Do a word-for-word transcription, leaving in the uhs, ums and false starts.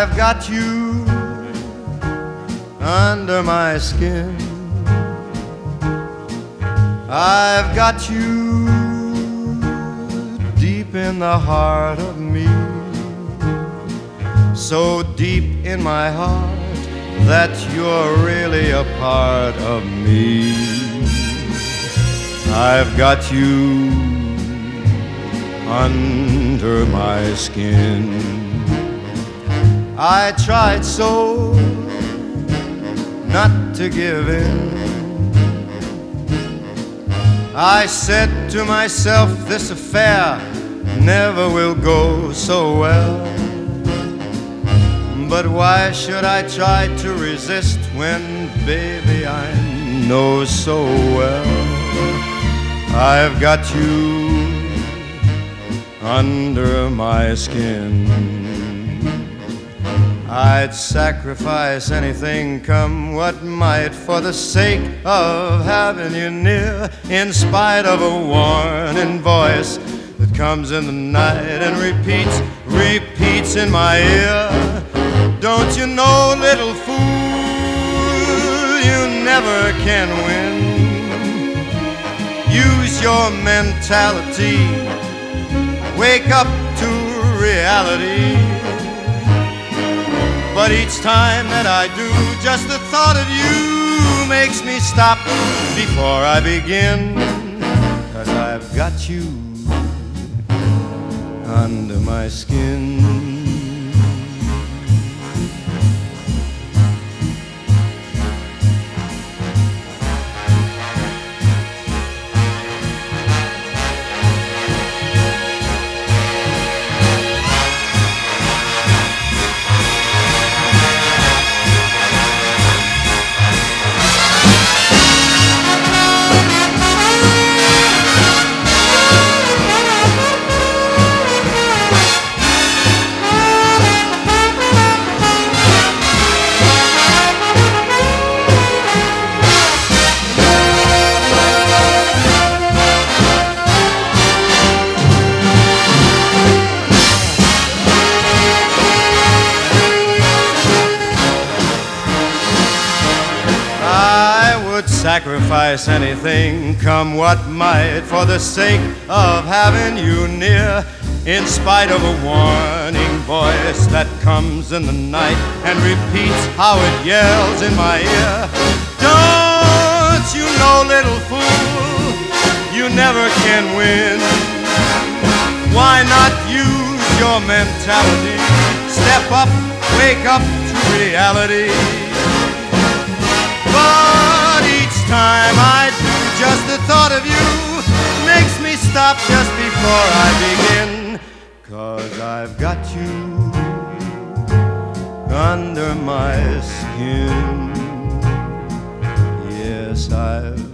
I've got you under my skin. I've got you deep in the heart of me, so deep in my heart that you're really a part of me. I've got you under my skin. I tried so not to give in. I said to myself, this affair never will go so well. But why should I try to resist when, baby, I know so well I've got you under my skin. I'd sacrifice anything, come what might, for the sake of having you near, in spite of a warning voice that comes in the night and repeats, repeats in my ear. Don't you know, little fool, you never can win. Use your mentality, wake up to reality. But each time that I do, just the thought of you makes me stop before I begin. 'Cause I've got you under my skin. Sacrifice anything, come what might, for the sake of having you near, in spite of a warning voice that comes in the night and repeats how it yells in my ear. Don't you know, little fool, you never can win. Why not use your mentality? Step up, wake up to reality. But each time I do, just the thought of you makes me stop just before I begin. 'Cause I've got you under my skin. Yes, I've